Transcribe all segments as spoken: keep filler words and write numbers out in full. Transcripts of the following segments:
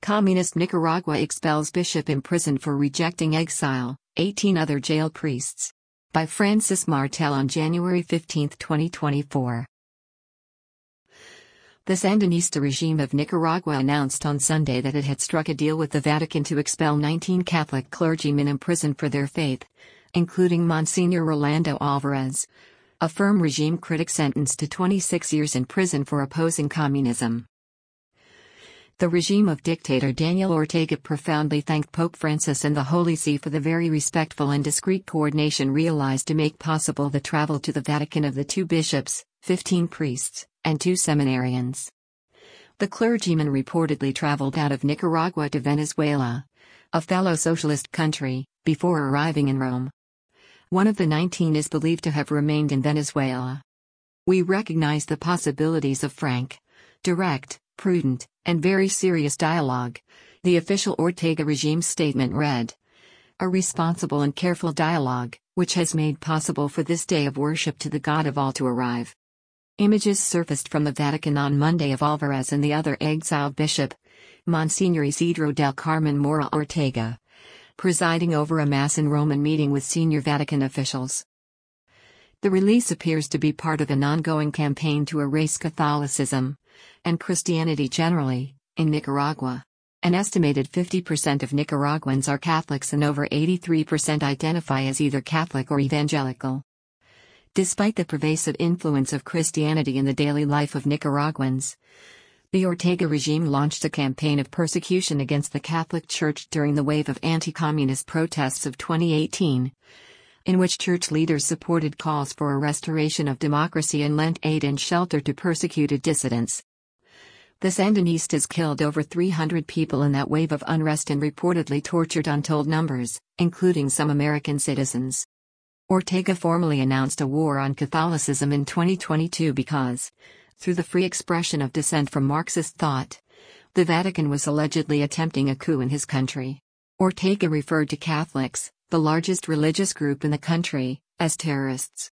Communist Nicaragua expels bishop imprisoned for rejecting exile, eighteen other jail priests. By Francis Martel on January fifteenth, twenty twenty-four. The Sandinista regime of Nicaragua announced on Sunday that it had struck a deal with the Vatican to expel nineteen Catholic clergymen imprisoned for their faith, including Monsignor Rolando Alvarez, a firm regime critic sentenced to twenty-six years in prison for opposing communism. The regime of dictator Daniel Ortega profoundly thanked Pope Francis and the Holy See for the very respectful and discreet coordination realized to make possible the travel to the Vatican of the two bishops, fifteen priests, and two seminarians. The clergymen reportedly traveled out of Nicaragua to Venezuela, a fellow socialist country, before arriving in Rome. One of the nineteen is believed to have remained in Venezuela. We recognize the possibilities of frank, direct, prudent, and very serious dialogue, the official Ortega regime statement read. A responsible and careful dialogue, which has made possible for this day of worship to the God of all to arrive. Images surfaced from the Vatican on Monday of Alvarez and the other exiled bishop, Monsignor Isidro del Carmen Mora Ortega, presiding over a Mass in Rome and meeting with senior Vatican officials. The release appears to be part of an ongoing campaign to erase Catholicism, and Christianity generally, in Nicaragua. An estimated fifty percent of Nicaraguans are Catholics and over eighty-three percent identify as either Catholic or evangelical. Despite the pervasive influence of Christianity in the daily life of Nicaraguans, the Ortega regime launched a campaign of persecution against the Catholic Church during the wave of anti-communist protests of twenty eighteen, in which church leaders supported calls for a restoration of democracy and lent aid and shelter to persecuted dissidents. The Sandinistas killed over three hundred people in that wave of unrest and reportedly tortured untold numbers, including some American citizens. Ortega formally announced a war on Catholicism in twenty twenty-two because, through the free expression of dissent from Marxist thought, the Vatican was allegedly attempting a coup in his country. Ortega referred to Catholics, the largest religious group in the country, as terrorists.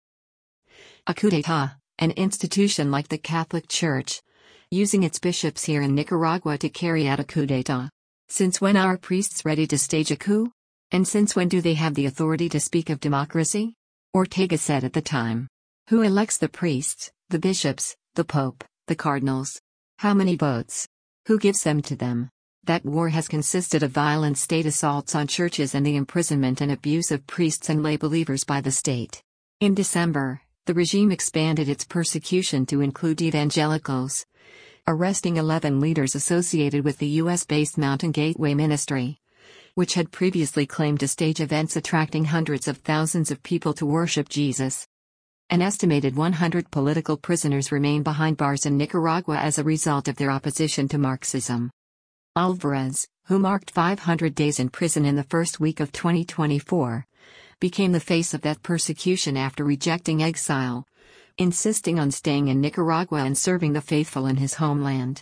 A coup d'état, an institution like the Catholic Church, using its bishops here in Nicaragua to carry out a coup d'état. Since when are priests ready to stage a coup? And since when do they have the authority to speak of democracy? Ortega said at the time. Who elects the priests, the bishops, the pope, the cardinals? How many votes? Who gives them to them? That war has consisted of violent state assaults on churches and the imprisonment and abuse of priests and lay believers by the state. In December, the regime expanded its persecution to include evangelicals, arresting eleven leaders associated with the U S-based Mountain Gateway Ministry, which had previously claimed to stage events attracting hundreds of thousands of people to worship Jesus. An estimated one hundred political prisoners remain behind bars in Nicaragua as a result of their opposition to Marxism. Alvarez, who marked five hundred days in prison in the first week of twenty twenty-four, became the face of that persecution after rejecting exile, insisting on staying in Nicaragua and serving the faithful in his homeland.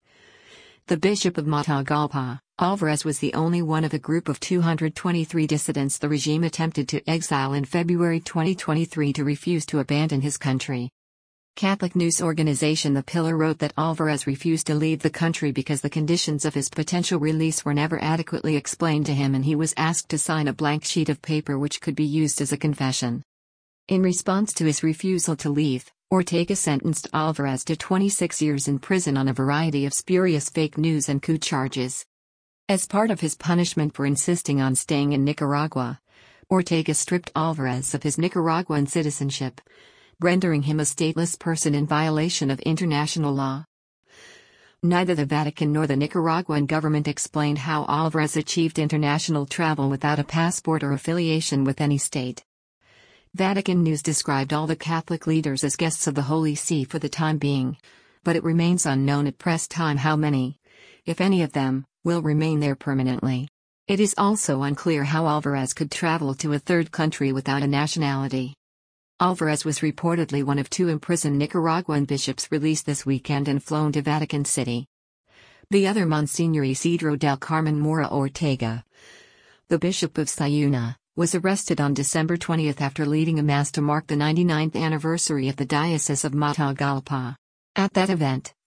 The Bishop of Matagalpa, Alvarez was the only one of a group of two hundred twenty-three dissidents the regime attempted to exile in February twenty twenty-three to refuse to abandon his country. Catholic news organization The Pillar wrote that Alvarez refused to leave the country because the conditions of his potential release were never adequately explained to him and he was asked to sign a blank sheet of paper which could be used as a confession. In response to his refusal to leave, Ortega sentenced Alvarez to twenty-six years in prison on a variety of spurious fake news and coup charges. As part of his punishment for insisting on staying in Nicaragua, Ortega stripped Alvarez of his Nicaraguan citizenship, rendering him a stateless person in violation of international law. Neither the Vatican nor the Nicaraguan government explained how Alvarez achieved international travel without a passport or affiliation with any state. Vatican News described all the Catholic leaders as guests of the Holy See for the time being, but it remains unknown at press time how many, if any of them, will remain there permanently. It is also unclear how Alvarez could travel to a third country without a nationality. Alvarez was reportedly one of two imprisoned Nicaraguan bishops released this weekend and flown to Vatican City. The other Monsignor Isidro del Carmen Mora Ortega, the Bishop of Sayuna, was arrested on December twentieth after leading a mass to mark the ninety-ninth anniversary of the Diocese of Matagalpa. At that event,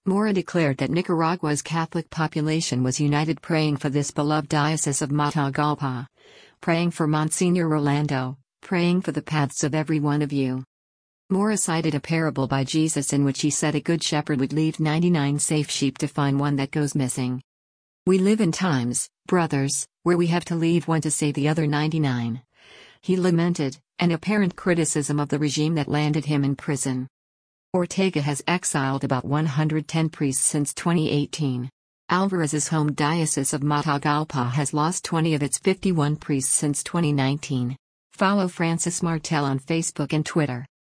Mora declared that Nicaragua's Catholic population was united praying for this beloved diocese of Matagalpa, praying for Monsignor Rolando, praying for the paths of every one of you. Mora cited a parable by Jesus in which he said a good shepherd would leave ninety-nine safe sheep to find one that goes missing. We live in times, brothers, where we have to leave one to save the other ninety-nine. He lamented, an apparent criticism of the regime that landed him in prison. Ortega has exiled about one hundred ten priests since twenty eighteen. Alvarez's home diocese of Matagalpa has lost twenty of its fifty-one priests since twenty nineteen. Follow Francis Martel on Facebook and Twitter.